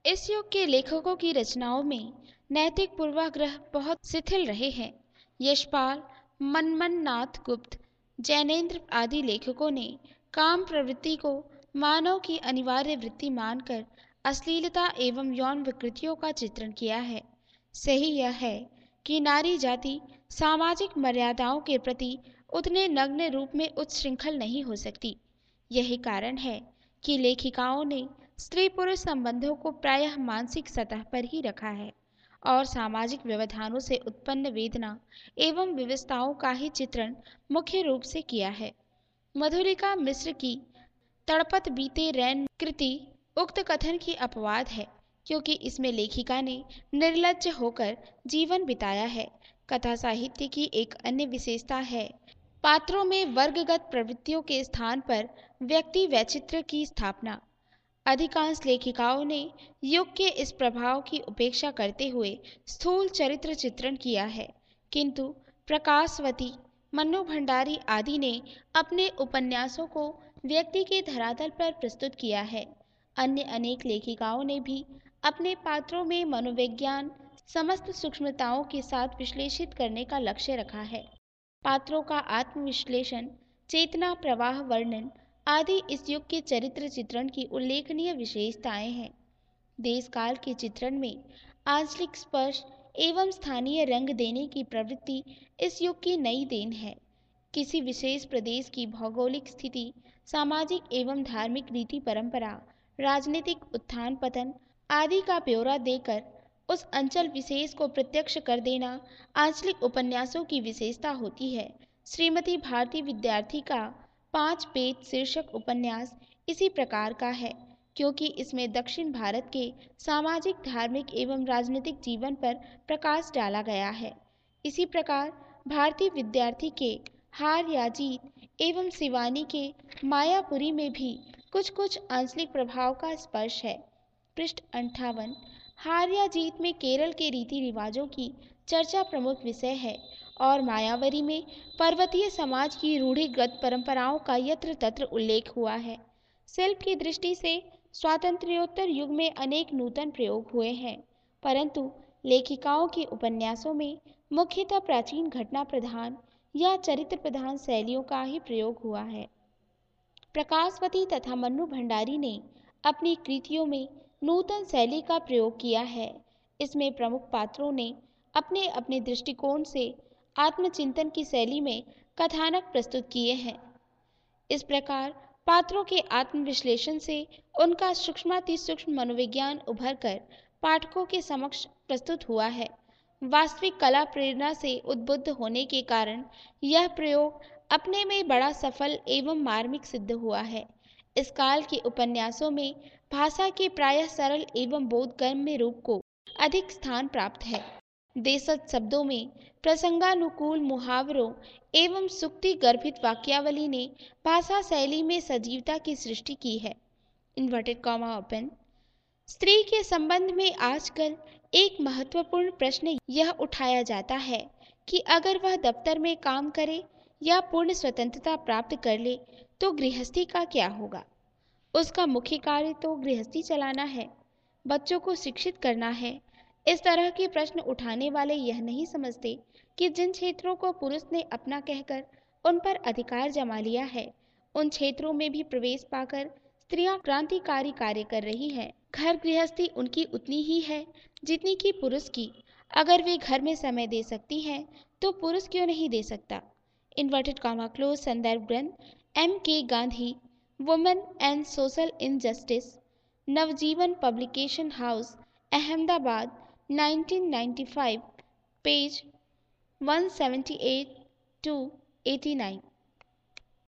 इस युग के लेखकों की रचनाओं में नैतिक पूर्वाग्रह बहुत शिथिल रहे हैं। यशपाल, मनमन नाथ गुप्त, जैनेन्द्र आदि लेखकों ने काम प्रवृत्ति को मानव की अनिवार्य वृत्ति मानकर अश्लीलता एवं यौन विकृतियों का चित्रण किया है। सही यह है कि नारी जाति सामाजिक मर्यादाओं के प्रति उतने नग्न रूप में उच्छृंखल नहीं हो सकती। यही कारण है कि लेखिकाओं ने स्त्री पुरुष संबंधों को प्रायः मानसिक सतह पर ही रखा है और सामाजिक व्यवधानों से उत्पन्न वेदना एवं विवशताओं का ही चित्रण मुख्य रूप से किया है। मधुलिका मिश्र की तड़पत बीते रैन कृति उक्त कथन की अपवाद है, क्योंकि इसमें लेखिका ने निर्लज्ज होकर जीवन बिताया है। कथा साहित्य की एक अन्य विशेषता है पात्रों में वर्गगत प्रवृत्तियों के स्थान पर व्यक्ति वैचित्र्य की स्थापना। अधिकांश लेखिकाओं ने युग के इस प्रभाव की उपेक्षा करते हुए स्थूल चरित्र चित्रण किया है, किंतु प्रकाशवती, मन्नू भंडारी आदि ने अपने उपन्यासों को व्यक्ति के धरातल पर प्रस्तुत किया है। अन्य अनेक लेखिकाओं ने भी अपने पात्रों में मनोविज्ञान समस्त सूक्ष्मताओं के साथ विश्लेषित करने का लक्ष्य रखा है। पात्रों का आत्मविश्लेषण, चेतना प्रवाह वर्णन आदि इस युग के चरित्र चित्रण की उल्लेखनीय विशेषताएं हैं। देश काल के चित्रण में आंचलिक स्पर्श एवं स्थानीय रंग देने की प्रवृत्ति इस युग की नई देन है। किसी विशेष प्रदेश की भौगोलिक स्थिति, सामाजिक एवं धार्मिक रीति परंपरा, राजनीतिक उत्थान पतन आदि का ब्यौरा देकर उस अंचल विशेष को प्रत्यक्ष कर देना आंचलिक उपन्यासों की विशेषता होती है। श्रीमती भारती विद्यार्थी का 5 पेज शीर्षक उपन्यास इसी प्रकार का है, क्योंकि इसमें दक्षिण भारत के सामाजिक, धार्मिक एवं राजनीतिक जीवन पर प्रकाश डाला गया है। इसी प्रकार भारतीय विद्यार्थी के हार या जीत एवं शिवानी के मायापुरी में भी कुछ कुछ आंचलिक प्रभाव का स्पर्श है। पृष्ठ 58। हार या जीत में केरल के रीति रिवाजों की चर्चा प्रमुख विषय है और मायावरी में पर्वतीय समाज की रूढ़िगत परंपराओं का यत्र तत्र उल्लेख हुआ है। शिल्प की दृष्टि से स्वातंत्र्योत्तर युग में अनेक नूतन प्रयोग हुए हैं, परंतु लेखिकाओं के उपन्यासों में मुख्यतः प्राचीन घटना प्रधान या चरित्र प्रधान शैलियों का ही प्रयोग हुआ है। प्रकाशवती तथा मन्नू भंडारी ने अपनी कृतियों में नूतन शैली का प्रयोग किया है। इसमें प्रमुख पात्रों ने अपने अपने दृष्टिकोण से आत्मचिंतन की शैली में कथानक प्रस्तुत किए हैं। इस प्रकार पात्रों के आत्मविश्लेषण से उनका सूक्ष्मातिसूक्ष्म मनोविज्ञान उभर कर पाठकों के समक्ष प्रस्तुत हुआ है। वास्तविक कला प्रेरणा से उद्बुद्ध होने के कारण यह प्रयोग अपने में बड़ा सफल एवं मार्मिक सिद्ध हुआ है। इस काल के उपन्यासों में भाषा के प्रायः सरल एवं बोधगम्य रूप को अधिक स्थान प्राप्त है। देशज शब्दों में प्रसंगानुकूल मुहावरों एवं सुक्ति गर्भित वाक्यावली ने भाषा शैली में सजीवता की सृष्टि की है। Inverted comma open. स्त्री के संबंध में आजकल एक महत्वपूर्ण प्रश्न यह उठाया जाता है कि अगर वह दफ्तर में काम करे या पूर्ण स्वतंत्रता प्राप्त कर ले तो गृहस्थी का क्या होगा। उसका मुख्य कार्य तो गृहस्थी चलाना है, बच्चों को शिक्षित करना है। इस तरह के प्रश्न उठाने वाले यह नहीं समझते कि जिन क्षेत्रों को पुरुष ने अपना कहकर उन पर अधिकार जमा लिया है, उन क्षेत्रों में भी प्रवेश पाकर स्त्रियां क्रांतिकारी कार्य कर रही हैं। घर गृहस्थी उनकी उतनी ही है जितनी कि पुरुष की। अगर वे घर में समय दे सकती हैं तो पुरुष क्यों नहीं दे सकता। Inverted comma close. संदर्भ ग्रंथ M.K. Gandhi, women and social injustice, Navjivan publication house, Ahmedabad, 1995, page 178 to 89।